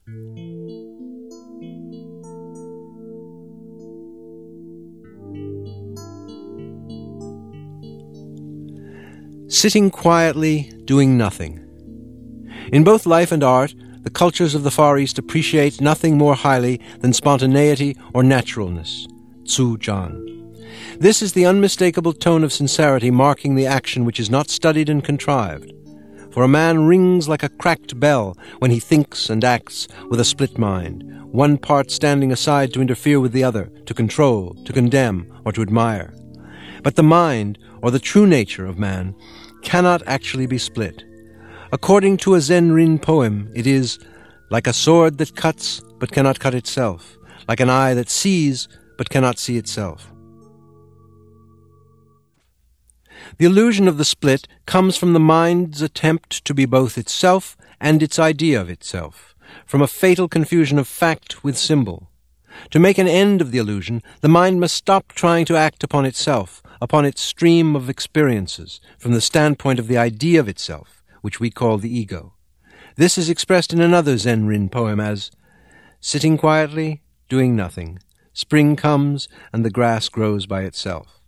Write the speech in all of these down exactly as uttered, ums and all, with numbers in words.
Sitting quietly, doing nothing. In both life and art, the cultures of the Far East appreciate nothing more highly than spontaneity or naturalness. Tzu Jan. This is the unmistakable tone of sincerity marking the action which is not studied and contrived. For a man rings like a cracked bell when he thinks and acts with a split mind, one part standing aside to interfere with the other, to control, to condemn, or to admire. But the mind, or the true nature of man, cannot actually be split. According to a Zen-rin poem, it is like a sword that cuts but cannot cut itself, like an eye that sees but cannot see itself. The illusion of the split comes from the mind's attempt to be both itself and its idea of itself, from a fatal confusion of fact with symbol. To make an end of the illusion, the mind must stop trying to act upon itself, upon its stream of experiences, from the standpoint of the idea of itself, which we call the ego. This is expressed in another Zen-rin poem as, "Sitting quietly, doing nothing. Spring comes, and the grass grows by itself."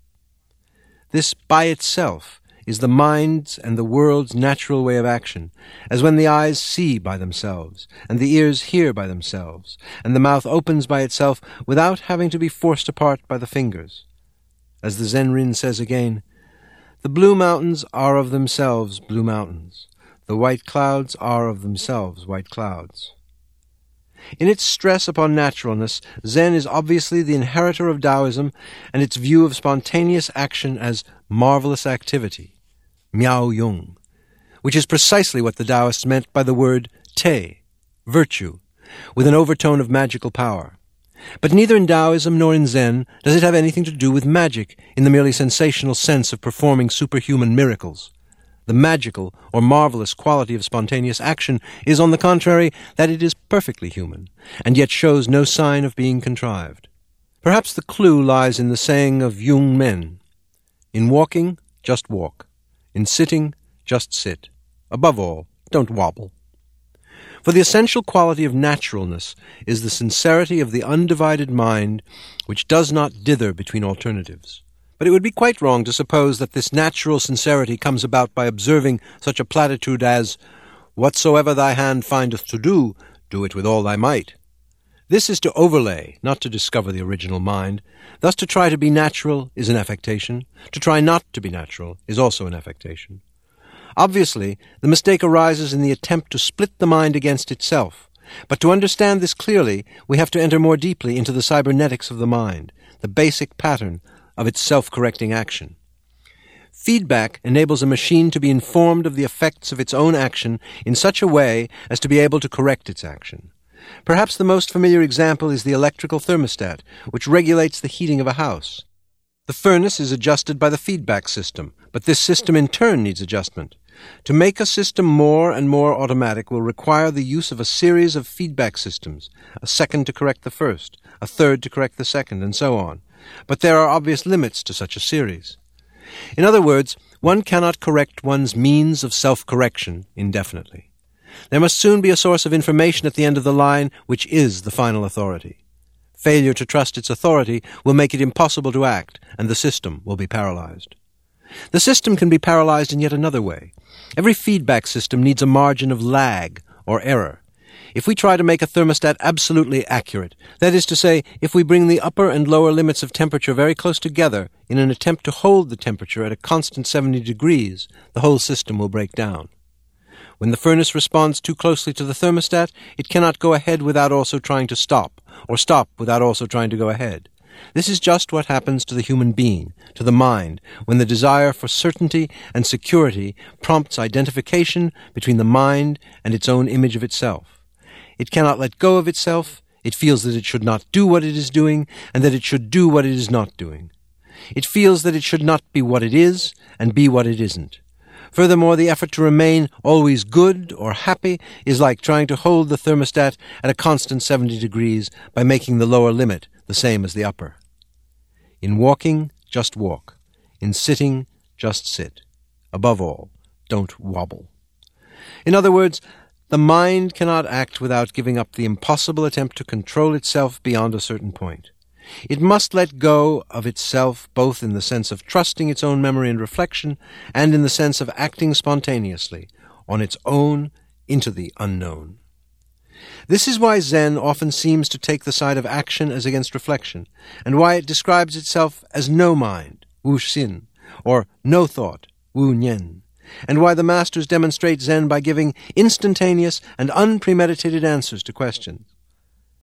This by itself is the mind's and the world's natural way of action, as when the eyes see by themselves, and the ears hear by themselves, and the mouth opens by itself without having to be forced apart by the fingers. As the Zen-rin says again, "The blue mountains are of themselves blue mountains. The white clouds are of themselves white clouds." In its stress upon naturalness, Zen is obviously the inheritor of Taoism and its view of spontaneous action as marvelous activity, miao yung, which is precisely what the Taoists meant by the word te, virtue, with an overtone of magical power. But neither in Taoism nor in Zen does it have anything to do with magic in the merely sensational sense of performing superhuman miracles. The magical or marvelous quality of spontaneous action is, on the contrary, that it is perfectly human, and yet shows no sign of being contrived. Perhaps the clue lies in the saying of Yung Men, "In walking, just walk. In sitting, just sit. Above all, don't wobble." For the essential quality of naturalness is the sincerity of the undivided mind which does not dither between alternatives. But it would be quite wrong to suppose that this natural sincerity comes about by observing such a platitude as, "Whatsoever thy hand findeth to do, do it with all thy might." This is to overlay, not to discover the original mind. Thus to try to be natural is an affectation. To try not to be natural is also an affectation. Obviously, the mistake arises in the attempt to split the mind against itself. But to understand this clearly, we have to enter more deeply into the cybernetics of the mind, the basic pattern of its self-correcting action. Feedback enables a machine to be informed of the effects of its own action in such a way as to be able to correct its action. Perhaps the most familiar example is the electrical thermostat, which regulates the heating of a house. The furnace is adjusted by the feedback system, but this system in turn needs adjustment. To make a system more and more automatic will require the use of a series of feedback systems, a second to correct the first, a third to correct the second, and so on. But there are obvious limits to such a series. In other words, one cannot correct one's means of self-correction indefinitely. There must soon be a source of information at the end of the line which is the final authority. Failure to trust its authority will make it impossible to act, and the system will be paralyzed. The system can be paralyzed in yet another way. Every feedback system needs a margin of lag or error. If we try to make a thermostat absolutely accurate, that is to say, if we bring the upper and lower limits of temperature very close together in an attempt to hold the temperature at a constant seventy degrees, the whole system will break down. When the furnace responds too closely to the thermostat, it cannot go ahead without also trying to stop, or stop without also trying to go ahead. This is just what happens to the human being, to the mind, when the desire for certainty and security prompts identification between the mind and its own image of itself. It cannot let go of itself. It feels that it should not do what it is doing, and that it should do what it is not doing. It feels that it should not be what it is, and be what it isn't. Furthermore, the effort to remain always good or happy is like trying to hold the thermostat at a constant seventy degrees by making the lower limit the same as the upper. In walking, just walk. In sitting, just sit. Above all, don't wobble. In other words, the mind cannot act without giving up the impossible attempt to control itself beyond a certain point. It must let go of itself both in the sense of trusting its own memory and reflection, and in the sense of acting spontaneously, on its own, into the unknown. This is why Zen often seems to take the side of action as against reflection, and why it describes itself as no mind, wu xin, or no thought, wu nian, and why the masters demonstrate Zen by giving instantaneous and unpremeditated answers to questions.